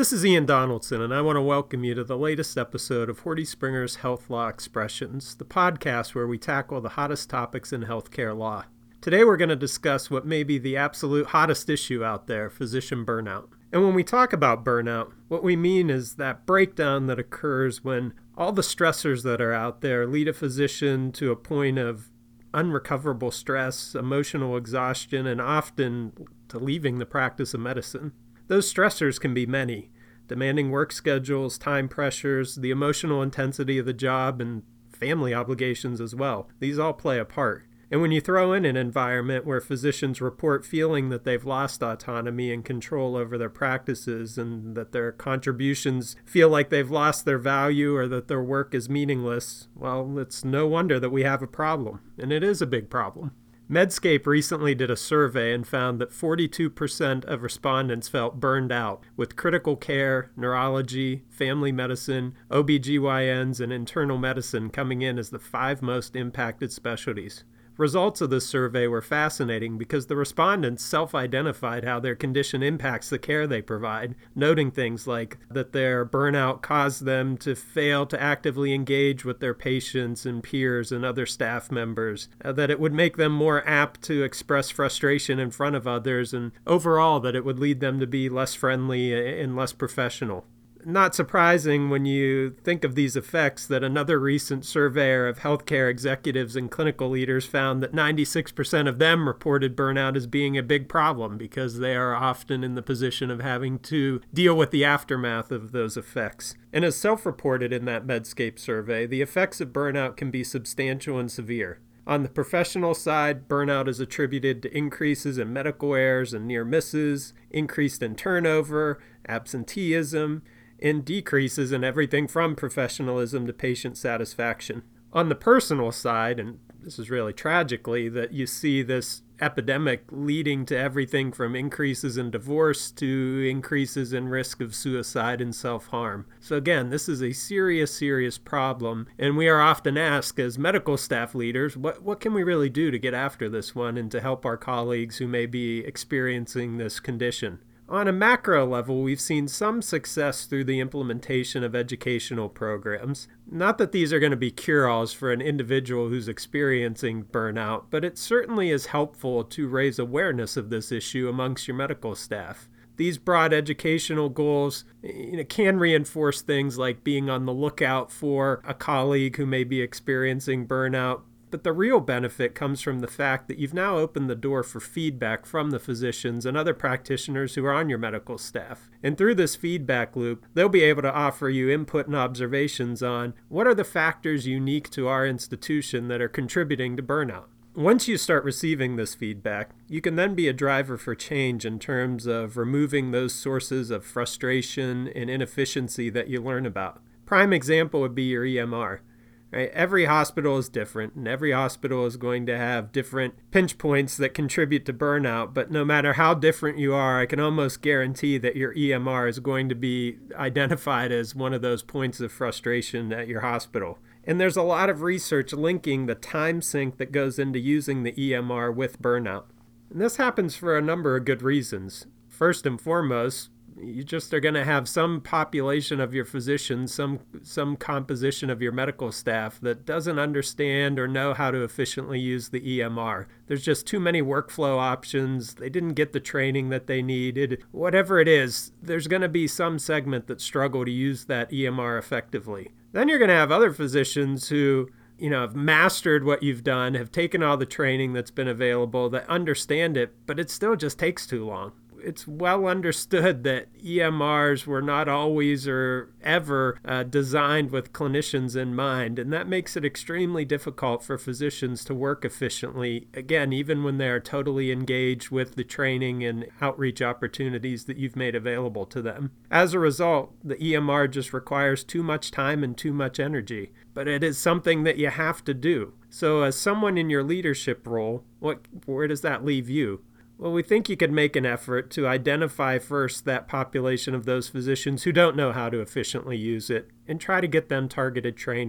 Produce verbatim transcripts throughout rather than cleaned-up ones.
This is Ian Donaldson, and I want to welcome you to the latest episode of Horty Springer's Health Law Expressions, the podcast where we tackle the hottest topics in healthcare law. Today we're going to discuss what may be the absolute hottest issue out there, physician burnout. And when we talk about burnout, what we mean is that breakdown that occurs when all the stressors that are out there lead a physician to a point of unrecoverable stress, emotional exhaustion, and often to leaving the practice of medicine. Those stressors can be many: demanding work schedules, time pressures, the emotional intensity of the job, and family obligations as well. These all play a part. And when you throw in an environment where physicians report feeling that they've lost autonomy and control over their practices and that their contributions feel like they've lost their value or that their work is meaningless, well, it's no wonder that we have a problem. And it is a big problem. Medscape recently did a survey and found that forty-two percent of respondents felt burned out, with critical care, neurology, family medicine, O B G Y Ns, and internal medicine coming in as the five most impacted specialties. Results of this survey were fascinating because the respondents self-identified how their condition impacts the care they provide, noting things like that their burnout caused them to fail to actively engage with their patients and peers and other staff members, uh, that it would make them more apt to express frustration in front of others, and overall that it would lead them to be less friendly and less professional. Not surprising when you think of these effects that another recent surveyor of healthcare executives and clinical leaders found that ninety-six percent of them reported burnout as being a big problem because they are often in the position of having to deal with the aftermath of those effects. And as self-reported in that Medscape survey, the effects of burnout can be substantial and severe. On the professional side, burnout is attributed to increases in medical errors and near misses, increased in turnover, absenteeism, and decreases in everything from professionalism to patient satisfaction. On the personal side, and this is really tragically, that you see this epidemic leading to everything from increases in divorce to increases in risk of suicide and self-harm. So again, this is a serious, serious problem, and we are often asked as medical staff leaders, what, what can we really do to get after this one and to help our colleagues who may be experiencing this condition? On a macro level, we've seen some success through the implementation of educational programs. Not that these are going to be cure-alls for an individual who's experiencing burnout, but it certainly is helpful to raise awareness of this issue amongst your medical staff. These broad educational goals, you know, can reinforce things like being on the lookout for a colleague who may be experiencing burnout. But the real benefit comes from the fact that you've now opened the door for feedback from the physicians and other practitioners who are on your medical staff. And through this feedback loop, they'll be able to offer you input and observations on what are the factors unique to our institution that are contributing to burnout. Once you start receiving this feedback, you can then be a driver for change in terms of removing those sources of frustration and inefficiency that you learn about. Prime example would be your E M R. Right? Every hospital is different, and every hospital is going to have different pinch points that contribute to burnout, but no matter how different you are, I can almost guarantee that your E M R is going to be identified as one of those points of frustration at your hospital. And there's a lot of research linking the time sink that goes into using the E M R with burnout. And this happens for a number of good reasons. First and foremost, you just are going to have some population of your physicians, some some composition of your medical staff that doesn't understand or know how to efficiently use the E M R. There's just too many workflow options. They didn't get the training that they needed. Whatever it is, there's going to be some segment that struggle to use that E M R effectively. Then you're going to have other physicians who, you know, have mastered what you've done, have taken all the training that's been available, that understand it, but it still just takes too long. It's well understood that E M Rs were not always or ever uh, designed with clinicians in mind, and that makes it extremely difficult for physicians to work efficiently, again, even when they are totally engaged with the training and outreach opportunities that you've made available to them. As a result, the E M R just requires too much time and too much energy, but it is something that you have to do. So as someone in your leadership role, what where does that leave you? Well, we think you could make an effort to identify first that population of those physicians who don't know how to efficiently use it and try to get them targeted training.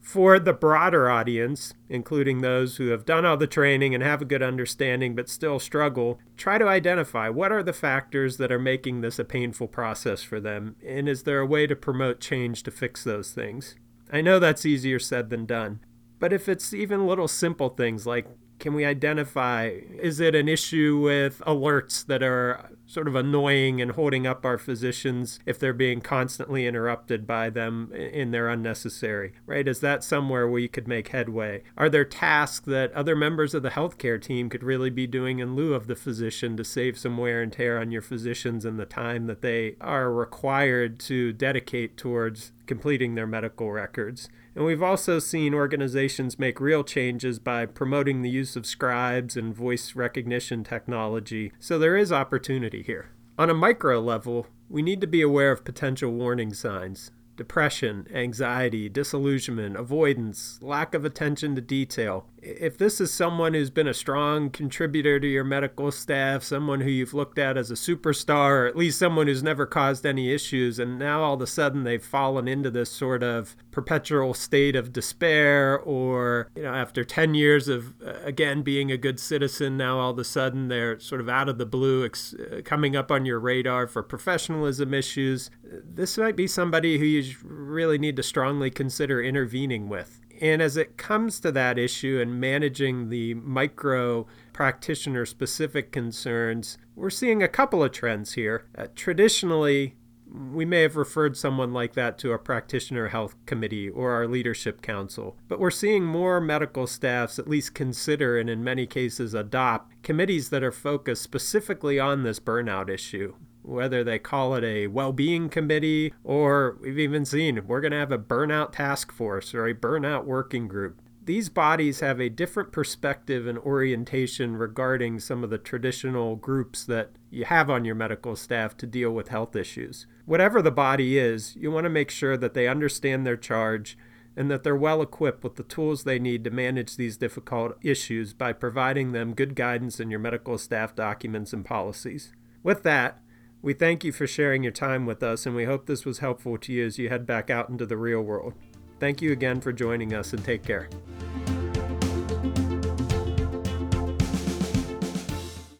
For the broader audience, including those who have done all the training and have a good understanding but still struggle, try to identify what are the factors that are making this a painful process for them, and is there a way to promote change to fix those things? I know that's easier said than done, but if it's even little simple things like, can we identify, is it an issue with alerts that are sort of annoying and holding up our physicians if they're being constantly interrupted by them and they're unnecessary, right? Is that somewhere where you could make headway? Are there tasks that other members of the healthcare team could really be doing in lieu of the physician to save some wear and tear on your physicians and the time that they are required to dedicate towards completing their medical records? And we've also seen organizations make real changes by promoting the use of scribes and voice recognition technology, so there is opportunity here. On a micro level, we need to be aware of potential warning signs. Depression, anxiety, disillusionment, avoidance, lack of attention to detail. If this is someone who's been a strong contributor to your medical staff, someone who you've looked at as a superstar, or at least someone who's never caused any issues, and now all of a sudden they've fallen into this sort of perpetual state of despair, or, you know, after ten years of, uh, again, being a good citizen, now all of a sudden they're sort of out of the blue, ex- uh, coming up on your radar for professionalism issues, this might be somebody who you really need to strongly consider intervening with. And as it comes to that issue and managing the micro practitioner specific concerns, we're seeing a couple of trends here. Uh, traditionally, we may have referred someone like that to a practitioner health committee or our leadership council, but we're seeing more medical staffs at least consider and in many cases adopt committees that are focused specifically on this burnout issue. Whether they call it a well-being committee, or we've even seen we're going to have a burnout task force or a burnout working group. These bodies have a different perspective and orientation regarding some of the traditional groups that you have on your medical staff to deal with health issues. Whatever the body is, you want to make sure that they understand their charge and that they're well equipped with the tools they need to manage these difficult issues by providing them good guidance in your medical staff documents and policies. With that, we thank you for sharing your time with us, and we hope this was helpful to you as you head back out into the real world. Thank you again for joining us, and take care.